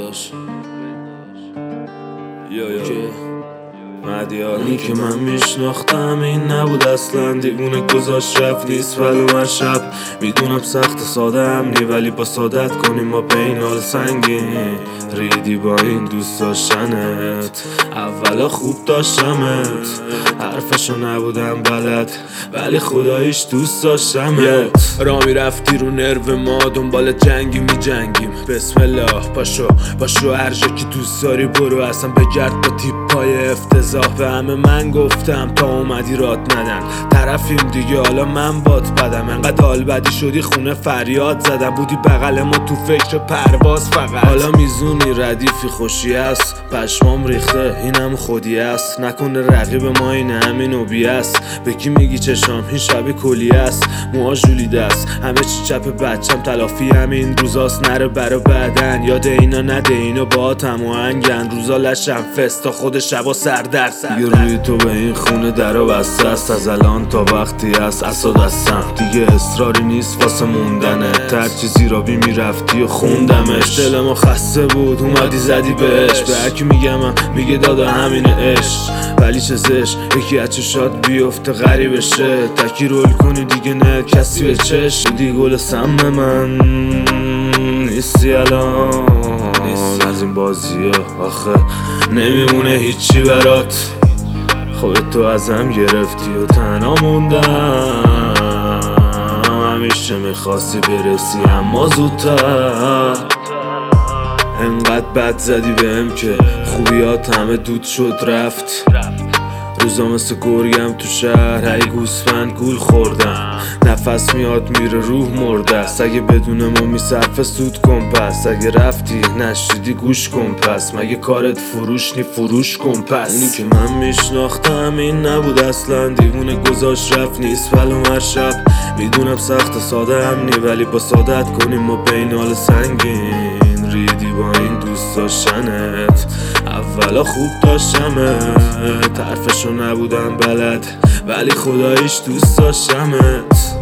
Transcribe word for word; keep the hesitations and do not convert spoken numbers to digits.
داشت یا یا مدیانی که من میشناختم این نبود اصلا، دیوونه گذاشت رفت نیست ولو من شب میدونم سخت ساده امنی، ولی با سادت کنیم ما بین حال سنگین ریدی با این دوست داشتنت. اولا خوب داشتمت، حرفشو نبودم بلد ولی خداییش دوست داشتمت. را میرفتی رو نرو ما دنبال جنگی می جنگیم، بسم الله پاشو پاشو هر جا که دوست داری برو، اصلا بگرد با تیپای افتضاح. به همه من گفتم تا اومدی رات ندن، طرفیم دیگه حالا من بات بدم. انقدر حال بدی شدی خونه فریاد زدم، بودی بغل ما تو فکر پرواز فقط. حالا میزونی ردیفی خوشی است، پشمام ریخته اینم خودی است. نکنه رقیب ما این همین اوبی است، به کی میگی چشام این شب کلی است. موها ژولیده است همه چی چپ بچم، تلافی همین روزاست نره برا بعدن. یاد اینا نده اینا با تم و هنگن، روزا لشم فست تا خود شبا سردر دیگه روی تو به این خونه درو بسته است، از الان تا وقتی است اسا دستم. دیگه اصراری نیست واسه موندنه، تر چیزی را بی میرفتی و خوندمش. دل ما خسته بود اومدی زدی بهش، به هرکی میگم من میگه دادا همین عشق، ولی چه زش یکی از چشات بیفته غریب شه. تکی رول کنی دیگه نه کسی به چش، بودی گل سم من نیستی الان از این بازی آخه نمیمونه هیچی برات. خودت تو ازم گرفتی و تنها موندم، همیشه میخواستی برسی اما زودتر. انقدر بد زدی بهم که خوبیات همه دود شد رفت. روزا مثل گرگم تو شهر هی گوسفند گول خوردم، نفس میاد میره روح مرده است. اگه بدون ما میصرفه سود کن پس، اگه رفتی نشدیدی گوش کن پس. مگه کارت فروش نی فروش کن پس. اونی که من میشناختم این نبود اصلا، دیوونه گذاشت رفت نیست ولو هر شب میدونم سخت ساده امنی، ولی با سادت کنیم ما بین حال سنگین ریدی با این دوست داشتنت. اولا خوب داشتمت، حرفشو نبودم بلد ولی خداییش دوست داشتمت.